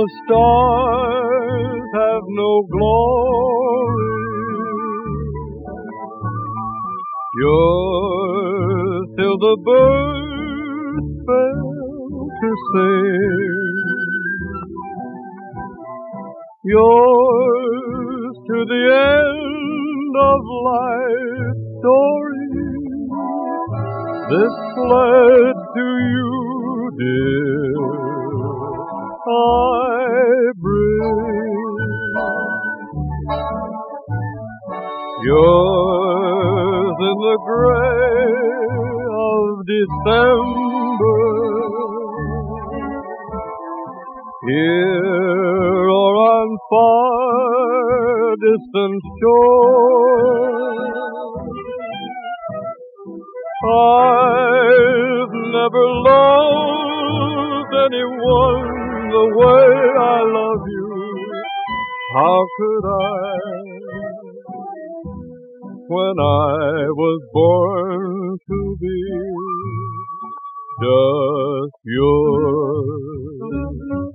the stars have no glory, yours till the birds fail to sing, yours to the end of life's story. This pledge to you, dear, I bring. Yours in the gray of December, here or on far distant shore. I've never loved anyone the way I love you. How could I, when I was born to be just yours?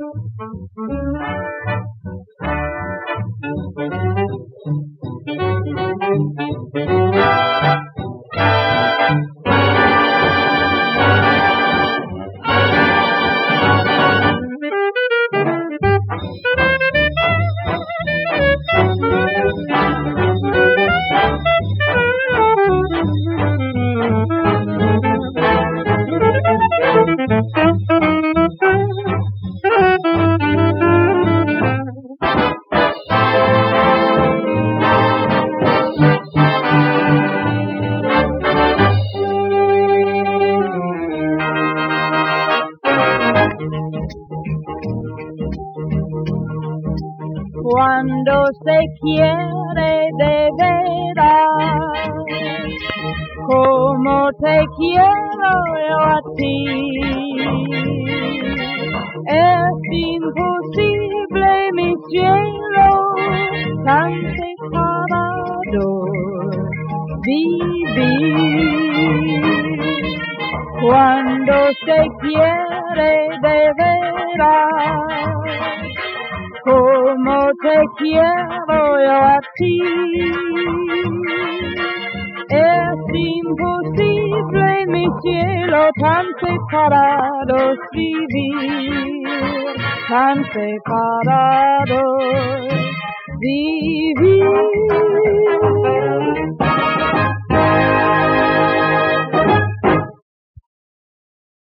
Cuando se quiere de veras, como te quiero yo a ti, es imposible mi cielo tan separado vivir. Cuando se quiere de veras, como te quiero yo a ti, es imposible mi cielo tan separados vivir, tan separados vivir.